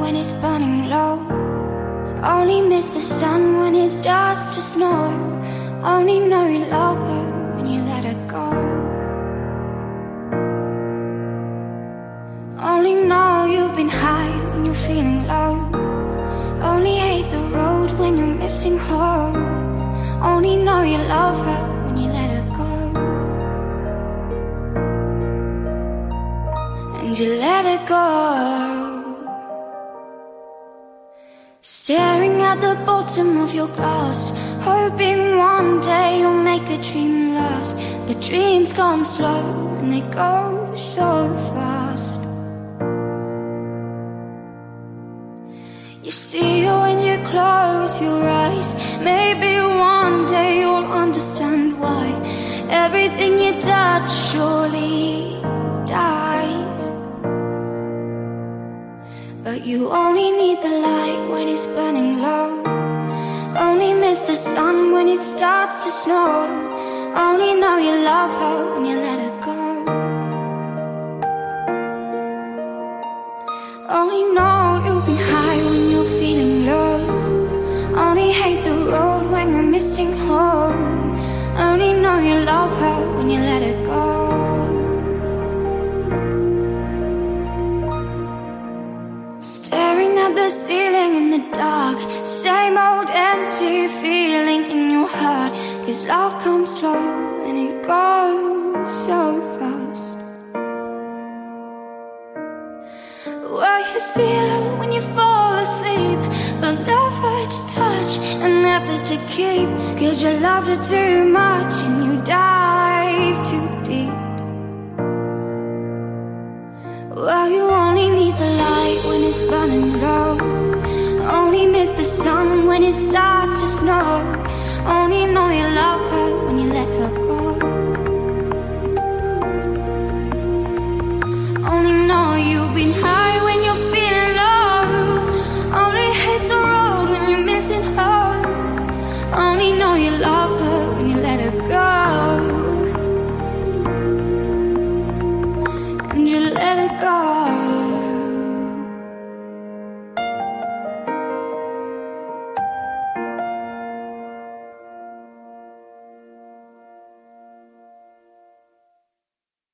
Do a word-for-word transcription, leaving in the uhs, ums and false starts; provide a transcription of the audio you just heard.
when it's burning low. Only miss the sun when it starts to snow. Only know you love her when you let her go. Only know you've been high when you're feeling low. Only hate the road when you're missing home. Only know you love her when you let her go. And you let her go. Staring at the bottom of your glass, hoping one day you'll make the dream last. But dreams come slow and they go so fast. You see when you close your eyes, maybe one day you'll understand why everything you touch surely dies. But you only need the light when it's burning low. Only miss the sun when it starts to snow. Only know you love her when you let her go. Only know you've been high when you're feeling low. Only hate the road when you're missing home. Only know you love her when you let her go. Staring at the ceiling in the dark, same old empty feeling in your heart. 'Cause love comes slow and it goes so fast. Well, you see her when you fall asleep, but never to touch and never to keep. 'Cause you loved her too much and you dive too deep. Well, you only need the light when it's burning low. Only miss the sun when it starts to snow. Only know you love her when you let her go. Only know you've been high when you're feeling low. Only hate the road when you're missing her. Only know you love her when you let her go. And you let her go.